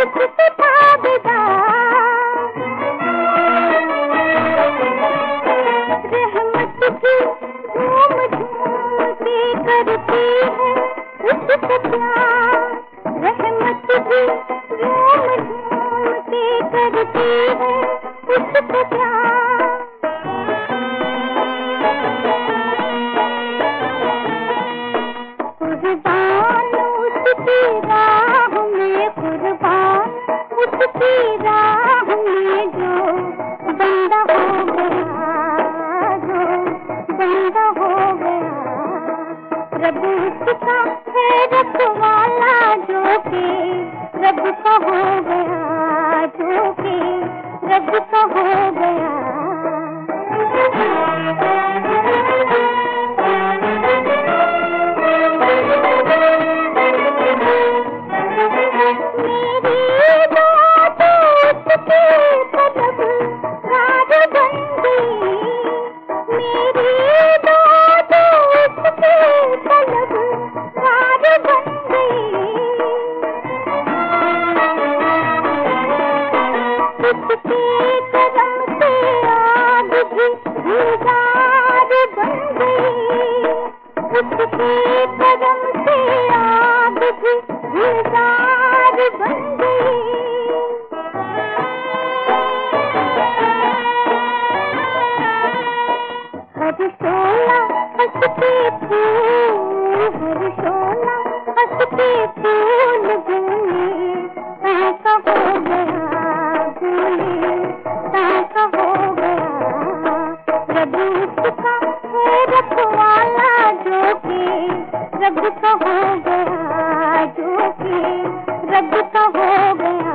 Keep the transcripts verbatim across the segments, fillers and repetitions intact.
उससे ताबेदार, रहमत की झूम झूम के करती है उससे प्यार, रहमत की झूम झूम के करती है उससे प्यार। कुर्बान उसकी राह में, कुर्बान उसकी राह में जो बंदा हो गया, जो बंदा हो गया, रब उसका है रखवाला जो कि रब का हो गया, जो कि रब का हो गया। हर शोला हंसते फूल, हर शोला हंसते फूल गूंगे, ताका हो गया गूंगे, ताका हो गया, रब उसका है रखवाला जो कि रब का हो गया, जो कि रब का हो गया।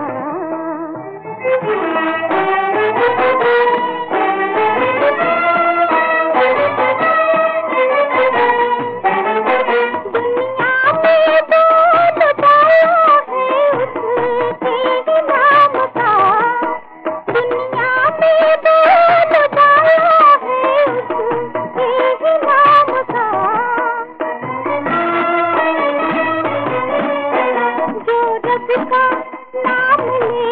रब का नाम ले